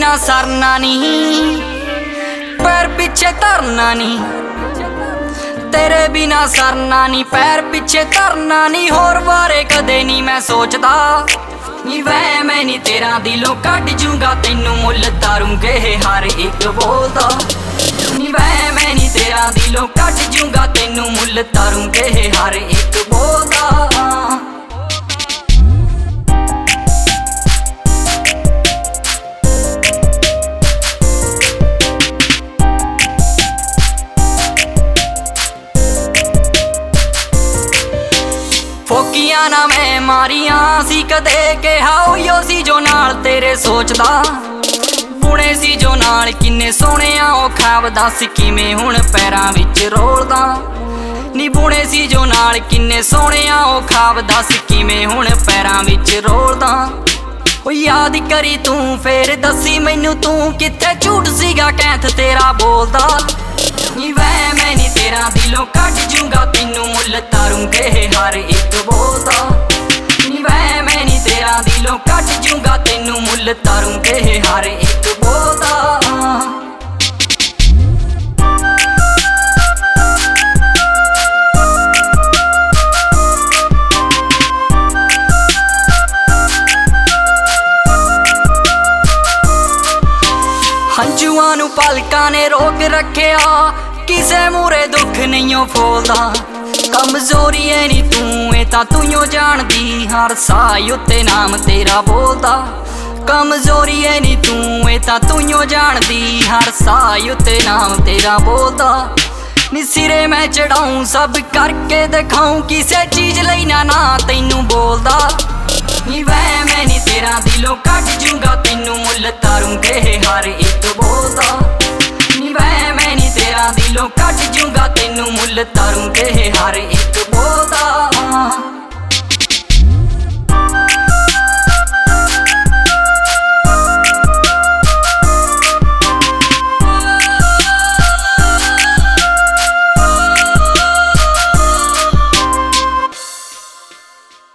बिना सरना नहीं, पैर पीछे तरना नहीं, तेरे बिना सरना नहीं, पैर पीछे तरना नहीं। होर बारे कदे नहीं मैं सोचदा, नी वह मैं नी तेरा दिलों कट जूंगा, तेनू मुल तारूंगे हर एक बोलदा। नी वह मैं नी तेरा दिलों कट जूंगा, तेनू मुल तारूंगे हर एक बोलदा। फोकियां ना मैं मारियां सी कदे, कहा उहियो सी जो नाल तेरे सोचदा। बुने सी जो नाल किन्ने सोहणे ओ ख्वाब, दस किवें हुण पैरां विच रोलदा। नी बुने सी जो नाल किन्ने सोहणे ओ ख्वाब, दस किवें हुण पैरां विच रोलदा। ओ याद करी तू फेर दसी मैनू, तू कित्थे झूठ सीगा कैंथ तेरा बोलदा। नी वह मैं नी तेरा दिलों कट जूंगा, तेनू मुल तारूंगे हर एक बोलदा। नी वह मैं नी तेरा दिलों कट जूंगा, तेनू मुल तारूंगे हर एक बोलदा। हंजुआं नू पलकां ने रोक रखिया, किसे मूरे दुख नहीं फोलदा। कमजोरी है नी तू ए तां तूं जानदी, हर साह उत्ते नाम तेरा बोलदा। कमजोरी है नी तू ए तां तूं जानदी, हर साह उत्ते नाम तेरा बोलदा। नी सिरे मैं चढ़ाऊं सब करके दिखाऊं, किसे चीज लई ना तैनू बोलदा। नी वह मैं नी तेरा दिलों कट जूंगा, तेनू मुल तारूंगे हर एक बोलदा। नी वह मैं नी तेरा दिलों कट जूंगा, तेनू मुल तारूंगे हर एक बोलदा।